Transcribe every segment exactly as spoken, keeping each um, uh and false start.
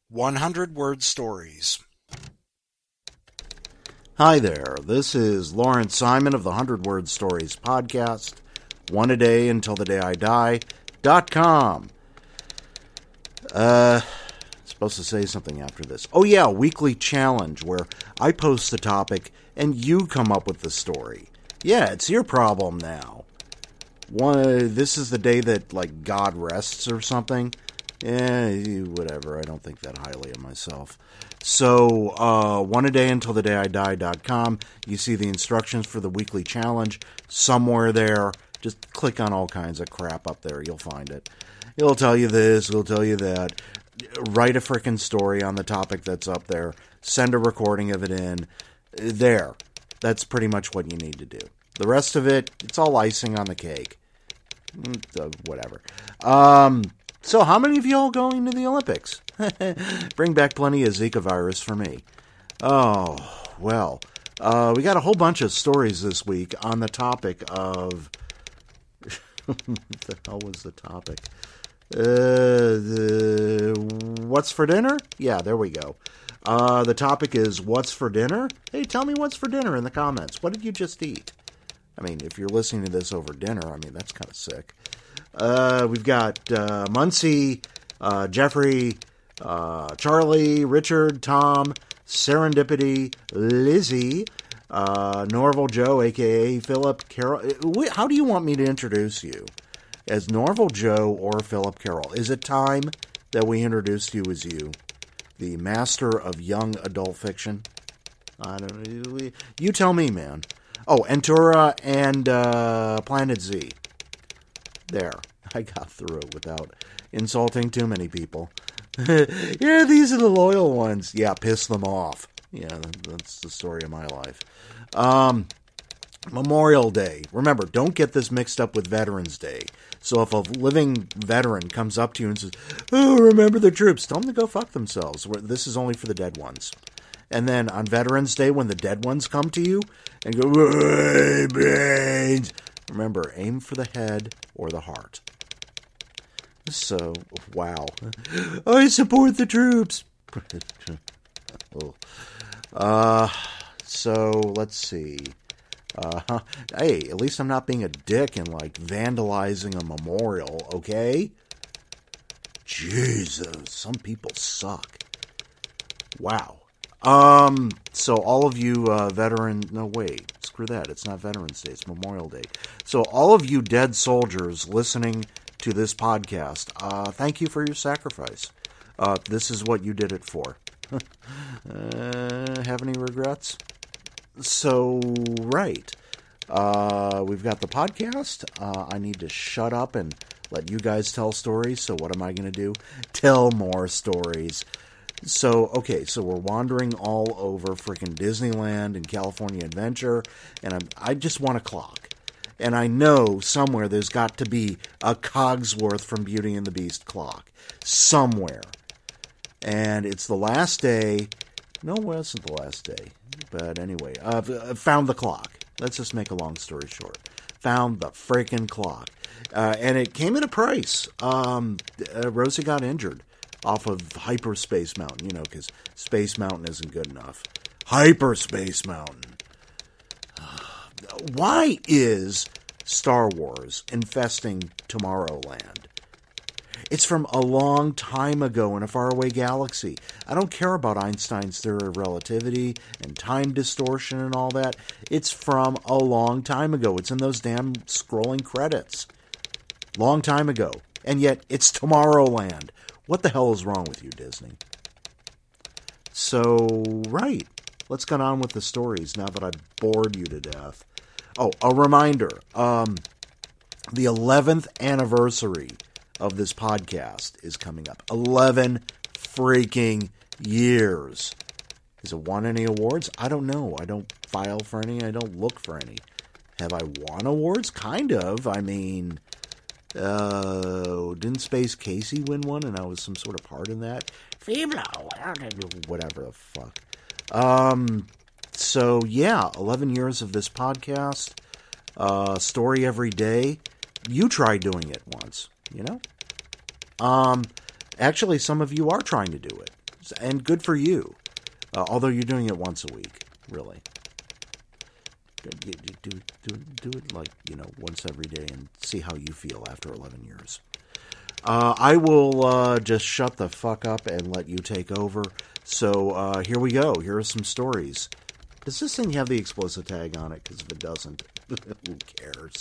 one hundred word stories. Hi there, this is Lawrence Simon of the one hundred word stories podcast, one a day until the day I die dot com. Uh, supposed to say something after this. Oh yeah, weekly challenge where I post the topic and you come up with the story. Yeah, it's your problem now. One, this is the day that, like, God rests or something. Eh, whatever, I don't think that highly of myself. So, uh, one a day until the day I die dot com. You see the instructions for the weekly challenge somewhere there. Just click on all kinds of crap up there. You'll find it. It'll tell you this, it'll tell you that. Write a frickin' story on the topic that's up there. Send a recording of it in. There. That's pretty much what you need to do. The rest of it, it's all icing on the cake. Uh, whatever. Um... So how many of y'all going to the Olympics? Bring back plenty of Zika virus for me. Oh, well, uh, we got a whole bunch of stories this week on the topic of... what the hell was the topic? Uh, the... What's for dinner? Yeah, there we go. Uh, the topic is what's for dinner? Hey, tell me what's for dinner in the comments. What did you just eat? I mean, if you're listening to this over dinner, I mean, that's kind of sick. Uh, we've got uh, Muncie, uh, Jeffrey, uh, Charlie, Richard, Tom, Serendipity, Lizzie, uh, Norval Joe, a k a. Philip Carroll. How do you want me to introduce you? As Norval Joe or Philip Carroll? Is it time that we introduced you as you, the master of young adult fiction? I don't know. You tell me, man. Oh, Entura and uh, Planet Z. There, I got through it without insulting too many people. Yeah, these are the loyal ones. Yeah, piss them off. Yeah, that's the story of my life. Um, Memorial Day. Remember, don't get this mixed up with Veterans Day. So if a living veteran comes up to you and says, "Oh, remember the troops," tell them to go fuck themselves. This is only for the dead ones. And then on Veterans Day, when the dead ones come to you and go, "Hey, brains," remember, aim for the head or the heart. So, wow. I support the troops. oh. Uh, so, let's see. Uh, hey, at least I'm not being a dick and, like, vandalizing a memorial, okay? Jesus, some people suck. Wow. Um, so all of you uh, veteran... No, wait. Screw that. It's not Veterans Day. It's Memorial Day. So all of you dead soldiers listening to this podcast, uh, thank you for your sacrifice. Uh, this is what you did it for. uh, have any regrets? So, right. Uh, we've got the podcast. Uh, I need to shut up and let you guys tell stories. So what am I going to do? Tell more stories. So, okay, so we're wandering all over freaking Disneyland and California Adventure, and I'm, I just want a clock. And I know somewhere there's got to be a Cogsworth from Beauty and the Beast clock. Somewhere. And it's the last day. No, it wasn't the last day. But anyway, uh, found the clock. Let's just make a long story short. Found the freaking clock. Uh, and it came at a price. Um, uh, Rosie got injured off of Hyperspace Mountain, you know, because Space Mountain isn't good enough. Hyperspace Mountain. Why is Star Wars infesting Tomorrowland? It's from a long time ago in a faraway galaxy. I don't care about Einstein's theory of relativity and time distortion and all that. It's from a long time ago. It's in those damn scrolling credits. Long time ago. And yet, it's Tomorrowland. What the hell is wrong with you, Disney? So, right. Let's get on with the stories now that I've bored you to death. Oh, a reminder. Um, the eleventh anniversary of this podcast is coming up. eleven freaking years. Has it won any awards? I don't know. I don't file for any. I don't look for any. Have I won awards? Kind of. I mean... Uh, didn't Space Casey win one and I was some sort of part in that? Whatever the fuck. Um, so yeah, eleven years of this podcast, uh, story every day. You try doing it once, you know? Um, actually, some of you are trying to do it. And good for you. Uh, although you're doing it once a week, really. Do, do, do, do it like, you know, once every day and see how you feel after eleven years. Uh, I will uh, just shut the fuck up and let you take over. So uh, here we go. Here are some stories. Does this thing have the explicit tag on it? Because if it doesn't, who cares?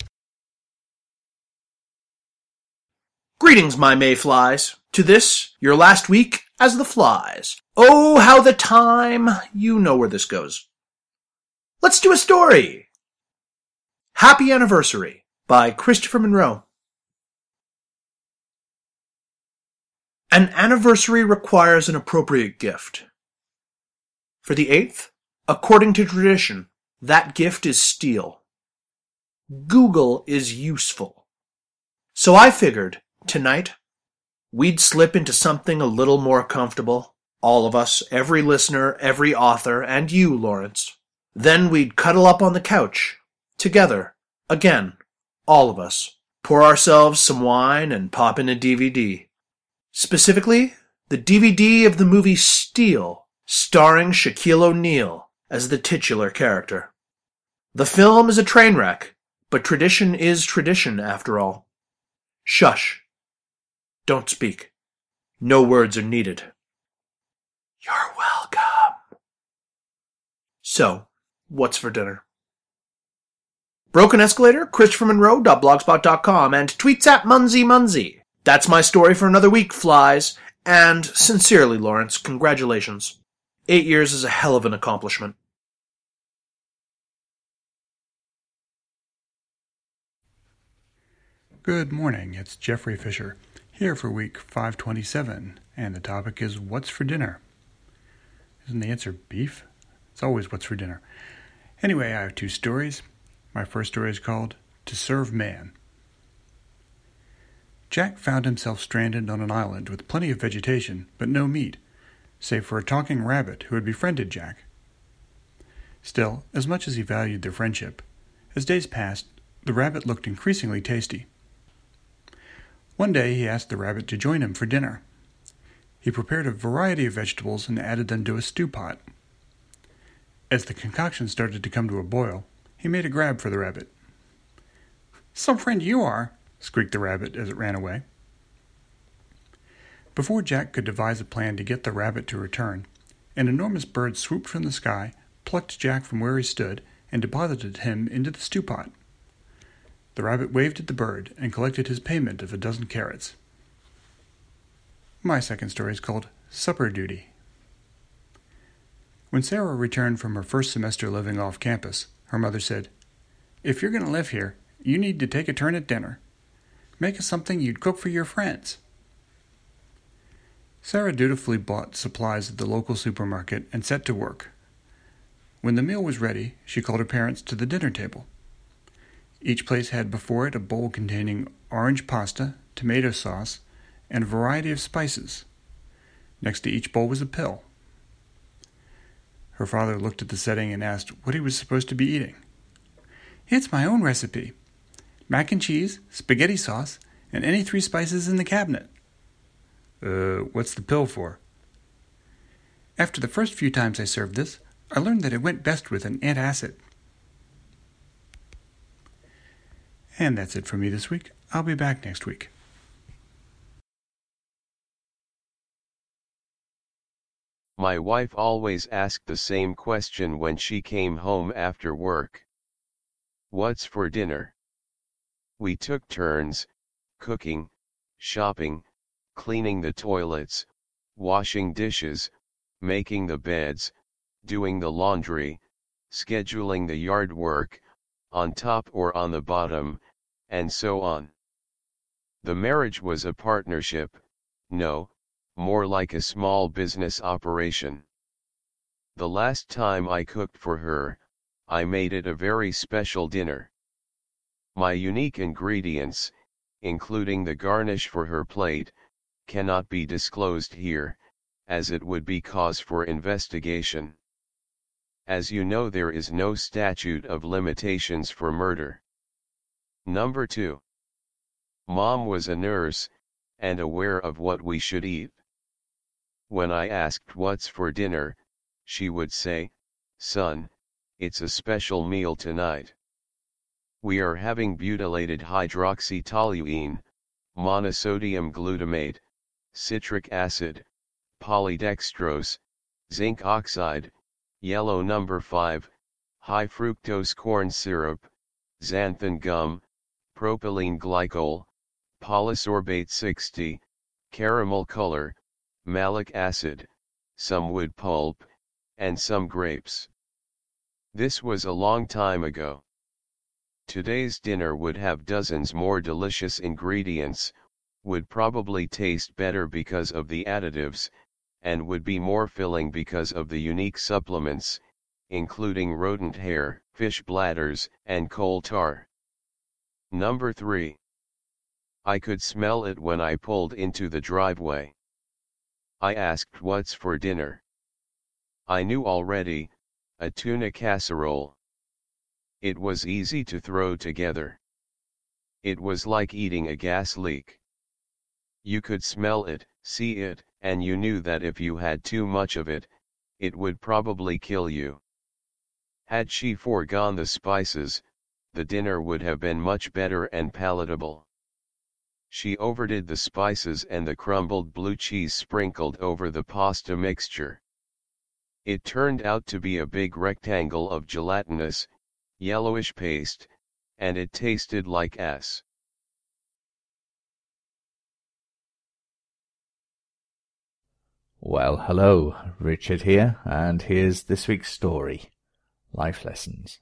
Greetings, my mayflies. To this, your last week as the flies. Oh, how the time! You know where this goes. Let's do a story! Happy Anniversary by Christopher Monroe. An anniversary requires an appropriate gift. For the eighth, according to tradition, that gift is steel. Google is useful. So I figured, tonight, we'd slip into something a little more comfortable. All of us, every listener, every author, and you, Lawrence. Then we'd cuddle up on the couch, together, again, all of us, pour ourselves some wine and pop in a D V D. Specifically, the D V D of the movie Steel, starring Shaquille O'Neal as the titular character. The film is a train wreck, but tradition is tradition after all. Shush. Don't speak. No words are needed. You're welcome. So, what's for dinner? Broken Escalator, Christopher Monroe dot blogspot dot com, and tweets at Munsey Munsey. That's my story for another week, flies. And sincerely, Lawrence, congratulations. Eight years is a hell of an accomplishment. Good morning, it's Jeffrey Fisher, here for week five twenty-seven, and the topic is What's for Dinner? Isn't the answer beef? It's always what's for dinner. Anyway, I have two stories. My first story is called To Serve Man. Jack found himself stranded on an island with plenty of vegetation, but no meat, save for a talking rabbit who had befriended Jack. Still, as much as he valued their friendship, as days passed, the rabbit looked increasingly tasty. One day he asked the rabbit to join him for dinner. He prepared a variety of vegetables and added them to a stew pot. As the concoction started to come to a boil, he made a grab for the rabbit. "Some friend you are," squeaked the rabbit as it ran away. Before Jack could devise a plan to get the rabbit to return, an enormous bird swooped from the sky, plucked Jack from where he stood, and deposited him into the stew pot. The rabbit waved at the bird and collected his payment of a dozen carrots. My second story is called Supper Duty. When Sarah returned from her first semester living off campus, her mother said, "If you're going to live here, you need to take a turn at dinner. Make us something you'd cook for your friends." Sarah dutifully bought supplies at the local supermarket and set to work. When the meal was ready, she called her parents to the dinner table. Each place had before it a bowl containing orange pasta, tomato sauce, and a variety of spices. Next to each bowl was a pill. Her father looked at the setting and asked what he was supposed to be eating. "It's my own recipe. Mac and cheese, spaghetti sauce, and any three spices in the cabinet." Uh, what's the pill for?" "After the first few times I served this, I learned that it went best with an antacid." And that's it for me this week. I'll be back next week. My wife always asked the same question when she came home after work. "What's for dinner?" We took turns, cooking, shopping, cleaning the toilets, washing dishes, making the beds, doing the laundry, scheduling the yard work, on top or on the bottom, and so on. The marriage was a partnership, no, more like a small business operation. The last time I cooked for her, I made it a very special dinner. My unique ingredients, including the garnish for her plate, cannot be disclosed here, as it would be cause for investigation. As you know, there is no statute of limitations for murder. Number two. Mom was a nurse, and aware of what we should eat. When I asked what's for dinner, she would say, "Son, it's a special meal tonight. We are having butylated hydroxytoluene, monosodium glutamate, citric acid, polydextrose, zinc oxide, yellow number five, high fructose corn syrup, xanthan gum, propylene glycol, polysorbate sixty, caramel color, malic acid, some wood pulp, and some grapes." This was a long time ago. Today's dinner would have dozens more delicious ingredients, would probably taste better because of the additives, and would be more filling because of the unique supplements, including rodent hair, fish bladders, and coal tar. Number three. I could smell it when I pulled into the driveway. I asked what's for dinner. I knew already, a tuna casserole. It was easy to throw together. It was like eating a gas leak. You could smell it, see it, and you knew that if you had too much of it, it would probably kill you. Had she foregone the spices, the dinner would have been much better and palatable. She overdid the spices and the crumbled blue cheese sprinkled over the pasta mixture. It turned out to be a big rectangle of gelatinous, yellowish paste, and it tasted like s. Well, hello, Richard here, and here's this week's story, Life Lessons.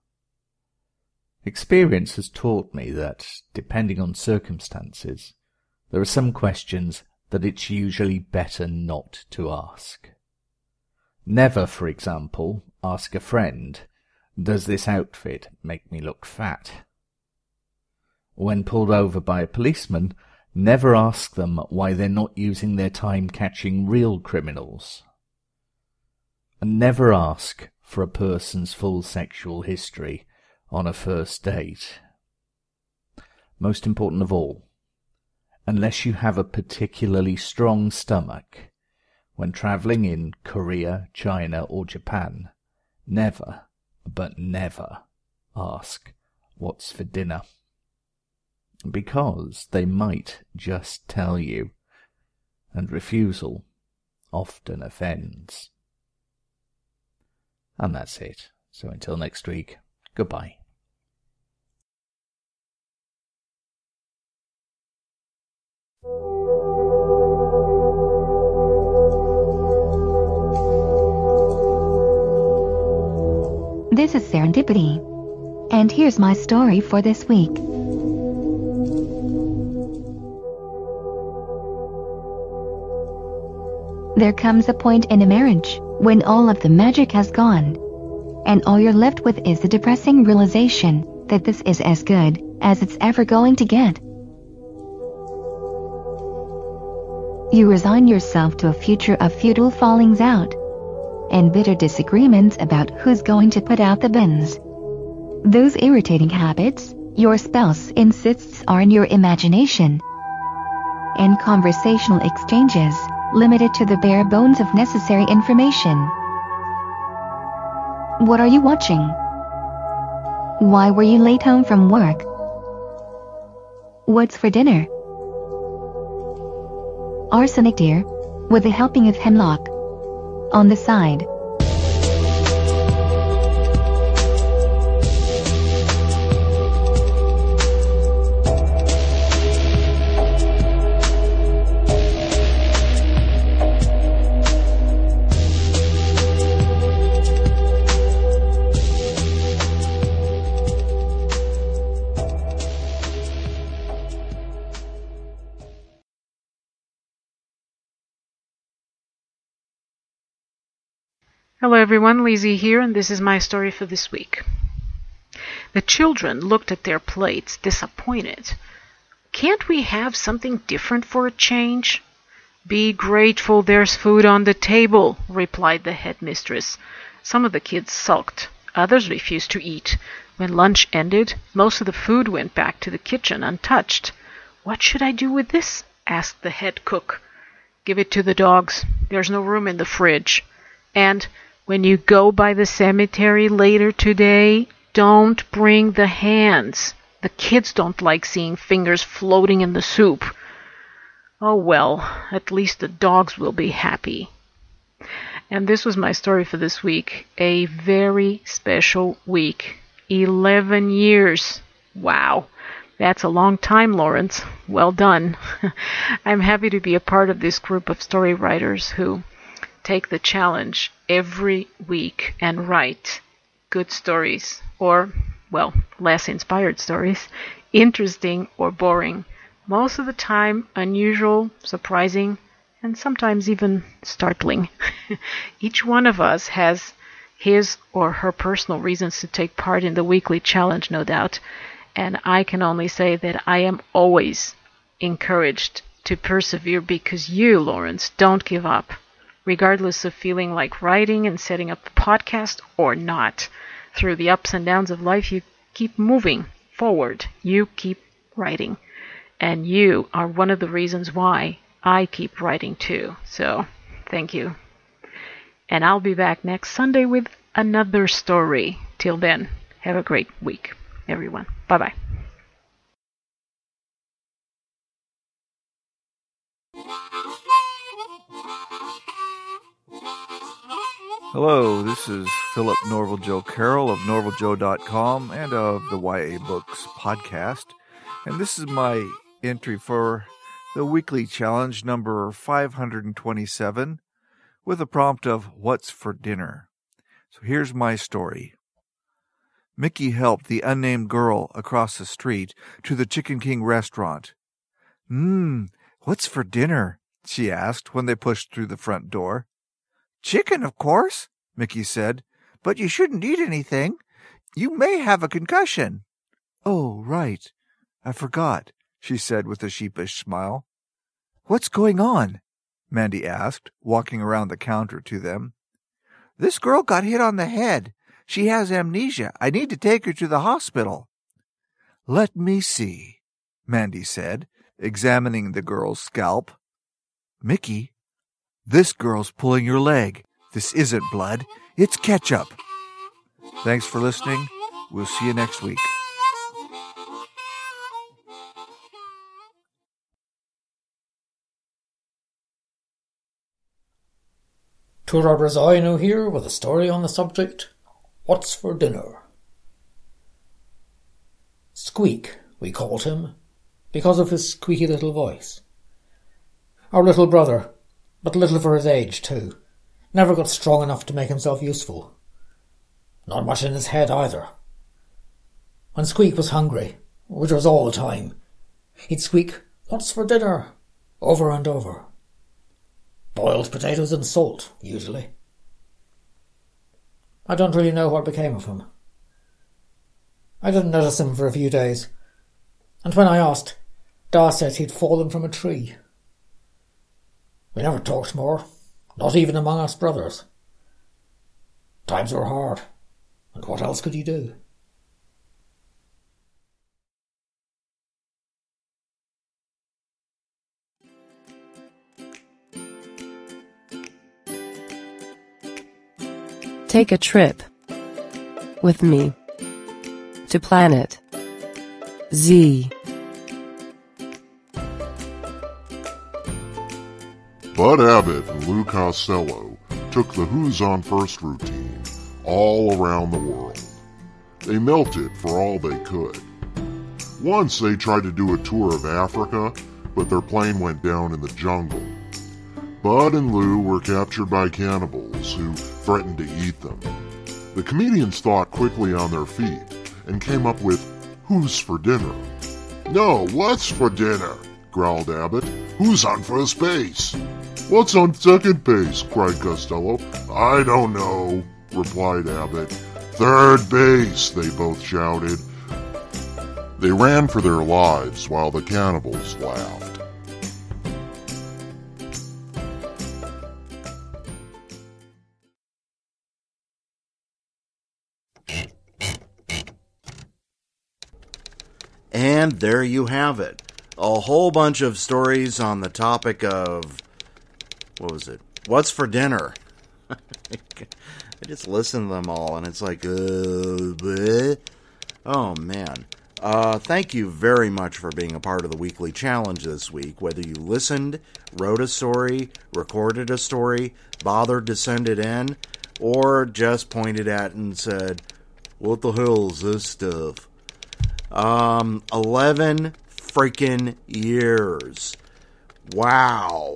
Experience has taught me that, depending on circumstances, there are some questions that it's usually better not to ask. Never, for example, ask a friend, "Does this outfit make me look fat?" When pulled over by a policeman, never ask them why they're not using their time catching real criminals. And never ask for a person's full sexual history on a first date. Most important of all, unless you have a particularly strong stomach, when travelling in Korea, China or Japan, never, but never, ask what's for dinner. Because they might just tell you, and refusal often offends. And that's it. So until next week, goodbye. This is Serendipity, and here's my story for this week. There comes a point in a marriage when all of the magic has gone, and all you're left with is the depressing realization that this is as good as it's ever going to get. You resign yourself to a future of futile fallings out and bitter disagreements about who's going to put out the bins. Those irritating habits your spouse insists are in your imagination, and conversational exchanges limited to the bare bones of necessary information. What are you watching? Why were you late home from work? What's for dinner? Arsenic deer, with a helping of hemlock on the side. Hello everyone, Lizzie here, and this is my story for this week. The children looked at their plates, disappointed. "Can't we have something different for a change?" "Be grateful there's food on the table," replied the headmistress. Some of the kids sulked. Others refused to eat. When lunch ended, most of the food went back to the kitchen untouched. "What should I do with this?" asked the head cook. "Give it to the dogs," There's no room in the fridge. And when you go by the cemetery later today, don't bring the hands. The kids don't like seeing fingers floating in the soup. Oh well, at least the dogs will be happy. And this was my story for this week. A very special week. Eleven years. Wow. That's a long time, Lawrence. Well done. I'm happy to be a part of this group of story writers who take the challenge every week and write good stories, or, well, less inspired stories, interesting or boring. Most of the time, unusual, surprising, and sometimes even startling. Each one of us has his or her personal reasons to take part in the weekly challenge, no doubt. And I can only say that I am always encouraged to persevere because you, Lawrence, don't give up, regardless of feeling like writing and setting up the podcast or not. Through the ups and downs of life, you keep moving forward. You keep writing. And you are one of the reasons why I keep writing too. So, thank you. And I'll be back next Sunday with another story. Till then, have a great week, everyone. Bye-bye. Hello, this is Philip Norval Joe Carroll of norval joe dot com and of the Y A Books podcast. And this is my entry for the weekly challenge number five hundred twenty-seven with a prompt of What's for Dinner? So here's my story. Mickey helped the unnamed girl across the street to the Chicken King restaurant. Mmm, what's for dinner? She asked when they pushed through the front door. Chicken, of course, Mickey said, but you shouldn't eat anything. You may have a concussion. Oh, right. I forgot, she said with a sheepish smile. What's going on? Mandy asked, walking around the counter to them. This girl got hit on the head. She has amnesia. I need to take her to the hospital. Let me see, Mandy said, examining the girl's scalp. Mickey, this girl's pulling your leg. This isn't blood. It's ketchup. Thanks for listening. We'll see you next week. Tura Brazino here with a story on the subject, What's for Dinner? Squeak, we called him, because of his squeaky little voice. Our little brother, but little for his age too, never got strong enough to make himself useful. Not much in his head either. When Squeak was hungry, which was all the time, he'd squeak, What's for dinner? Over and over. Boiled potatoes and salt, usually. I don't really know what became of him. I didn't notice him for a few days, and when I asked, Da said he'd fallen from a tree. We never talked more, not even among us brothers. Times were hard, and what else could you do? Take a trip with me to Planet Z. Bud Abbott and Lou Costello took the Who's on First routine all around the world. They melted for all they could. Once they tried to do a tour of Africa, but their plane went down in the jungle. Bud and Lou were captured by cannibals who threatened to eat them. The comedians thought quickly on their feet and came up with Who's for Dinner? No, what's for dinner? Growled Abbott. Who's on first base? What's on second base? Cried Costello. I don't know, replied Abbott. Third base, they both shouted. They ran for their lives while the cannibals laughed. And there you have it. A whole bunch of stories on the topic of, what was it? What's for dinner? I just listen to them all, and it's like, uh, bleh. Oh, man. Uh, thank you very much for being a part of the weekly challenge this week. Whether you listened, wrote a story, recorded a story, bothered to send it in, or just pointed at it and said, what the hell is this stuff? Um, eleven freaking years. Wow.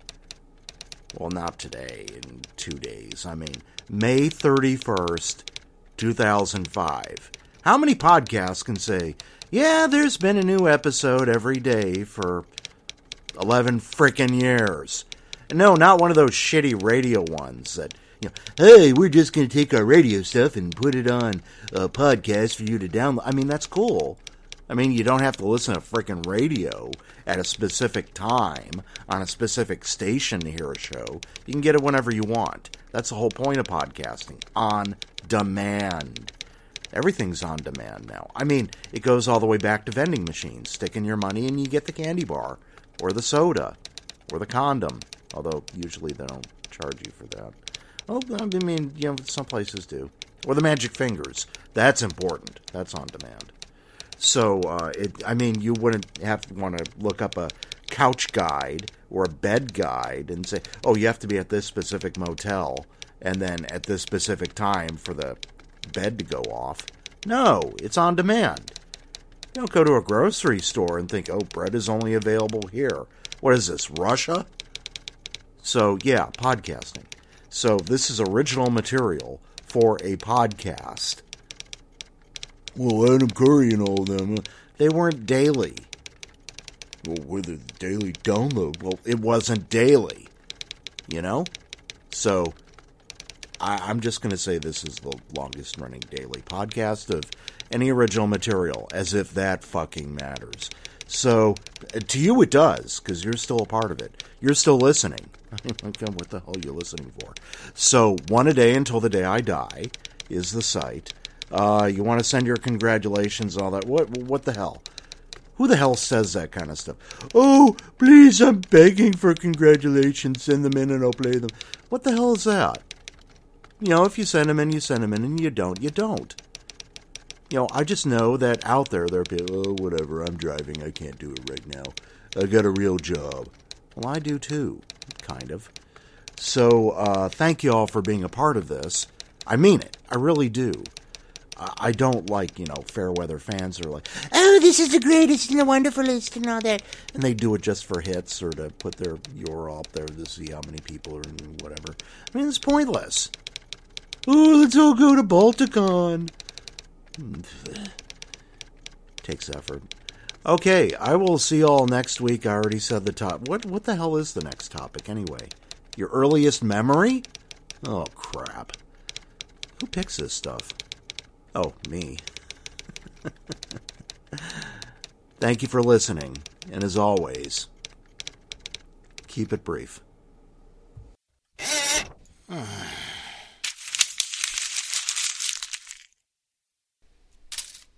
Well, not today, in two days. I mean, May thirty-first, two thousand five. How many podcasts can say, yeah, there's been a new episode every day for eleven frickin' years? No, not one of those shitty radio ones that, you know, hey, we're just going to take our radio stuff and put it on a podcast for you to download. I mean, that's cool. I mean, you don't have to listen to frickin' radio at a specific time on a specific station to hear a show. You can get it whenever you want. That's the whole point of podcasting. On demand. Everything's on demand now. I mean, it goes all the way back to vending machines. Stick in your money and you get the candy bar, or the soda, or the condom. Although, usually they don't charge you for that. Oh, I mean, you know, some places do. Or the magic fingers. That's important. That's on demand. So, uh, it, I mean, you wouldn't have to want to look up a couch guide or a bed guide and say, oh, you have to be at this specific motel and then at this specific time for the bed to go off. No, it's on demand. You don't go to a grocery store and think, oh, bread is only available here. What is this, Russia? So, yeah, podcasting. So, this is original material for a podcast. Well, Adam Curry and all them, they weren't daily. Well, with the daily download, well, it wasn't daily. You know? So, I, I'm just going to say this is the longest running daily podcast of any original material, as if that fucking matters. So, to you it does, because you're still a part of it. You're still listening. What the hell are you listening for? So, one a day until the day I die is the site. Uh, you want to send your congratulations and all that. What, what the hell? Who the hell says that kind of stuff? Oh, please, I'm begging for congratulations. Send them in and I'll play them. What the hell is that? You know, if you send them in, you send them in, and you don't, you don't. You know, I just know that out there, there are people, oh, whatever, I'm driving, I can't do it right now. I got a real job. Well, I do too, kind of. So, uh, thank you all for being a part of this. I mean it. I really do. I don't like, you know, fair weather fans are like, oh, this is the greatest and the wonderfulest and all that. And they do it just for hits or to put their U R L up there to see how many people are in whatever. I mean, it's pointless. Oh, let's all go to Balticon. Takes effort. Okay, I will see you all next week. I already said the top. What, what the hell is the next topic anyway? Your earliest memory? Oh, crap. Who picks this stuff? Oh, me. Thank you for listening, and as always, keep it brief.